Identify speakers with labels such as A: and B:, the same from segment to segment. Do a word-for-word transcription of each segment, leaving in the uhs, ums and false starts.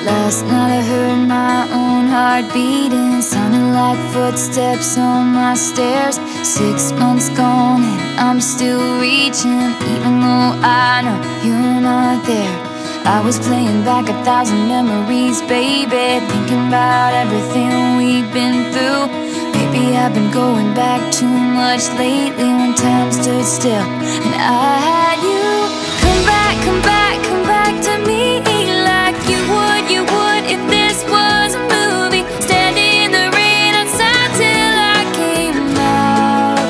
A: Last night I heard my own heart beating, sounding like footsteps on my stairs. Six months gone and I'm still reaching, even though I know you're not there. I was playing back a thousand memories, baby, thinking about everything we've been through. Maybe I've been going back too much lately when time stood still and I had you. Come back, come back, come back to me like you would, you would if this was a movie. Standing in the rain outside till I came out.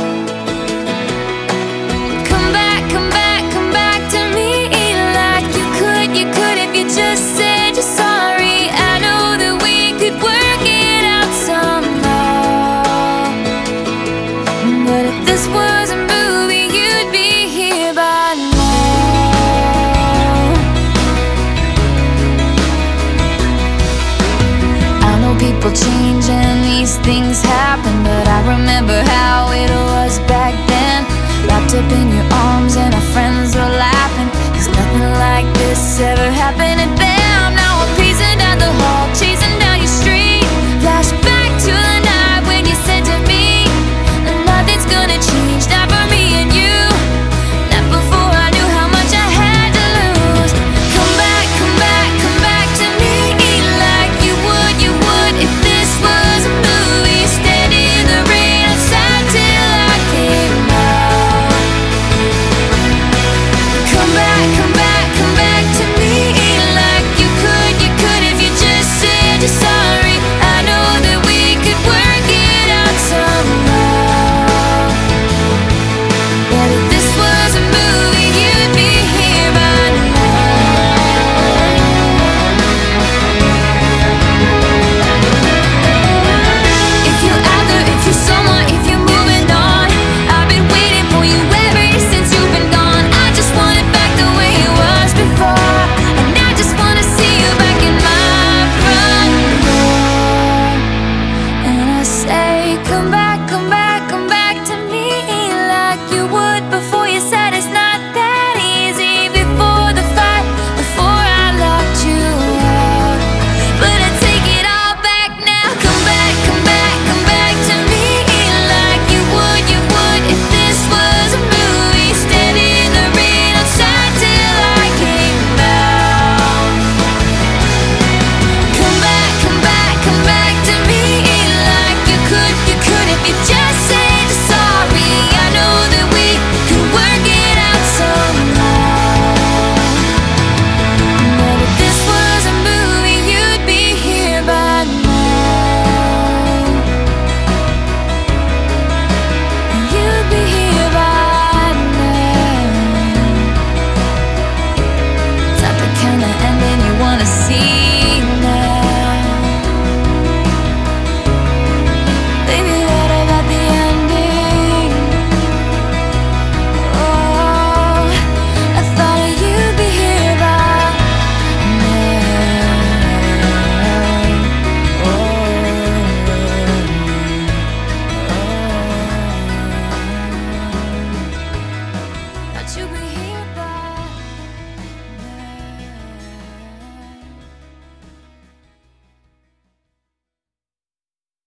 A: Come back, come back, come back to me like you could, you could if you just said you're sorry. I know that we could work it out somehow, but if this was a movie, you'd be here by now. People change and these things happen, but I remember how it was back then. Wrapped up in your arms and our friends were laughing, 'cause nothing like this ever happened. And then